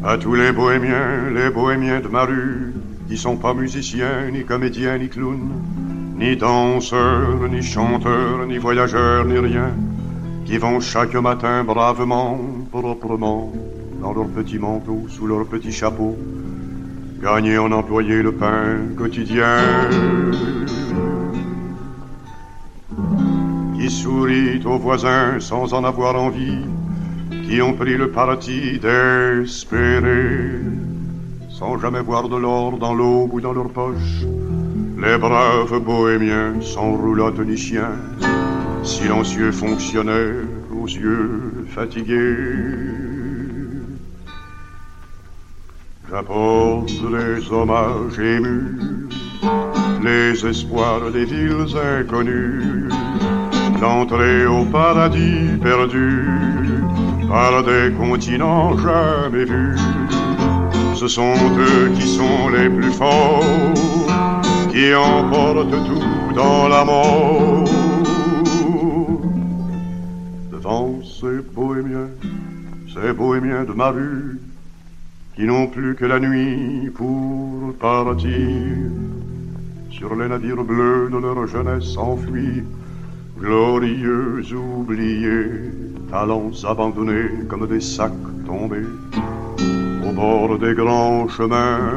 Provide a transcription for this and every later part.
À tous les bohémiens de ma rue, qui sont pas musiciens, ni comédiens, ni clowns, ni danseurs, ni chanteurs, ni voyageurs, ni rien, qui vont chaque matin bravement, proprement, dans leur petit manteau, sous leur petit chapeau, gagner en employé le pain quotidien. Qui sourit aux voisins sans en avoir envie, qui ont pris le parti d'espérer, sans jamais voir de l'or dans l'aube ou dans leur poche, les braves bohémiens sans roulotte ni chien, silencieux fonctionnaires aux yeux fatigués. J'apporte les hommages émus, les espoirs des villes inconnues, l'entrée au paradis perdu par des continents jamais vus. Ce sont eux qui sont les plus forts, qui emportent tout dans la mort. Devant ces bohémiens de ma rue, qui n'ont plus que la nuit pour partir, sur les navires bleus de leur jeunesse enfuie, glorieux oubliés, talents abandonnés comme des sacs tombés au bord des grands chemins,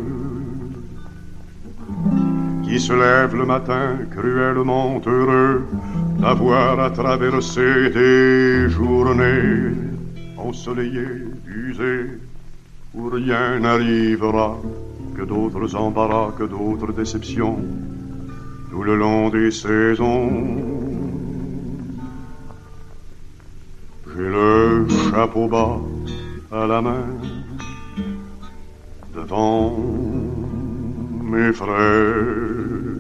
qui se lèvent le matin cruellement heureux d'avoir à traverser des journées ensoleillées, usées, où rien n'arrivera que d'autres embarras, que d'autres déceptions tout le long des saisons. J'ai le chapeau bas à la main devant mes frères.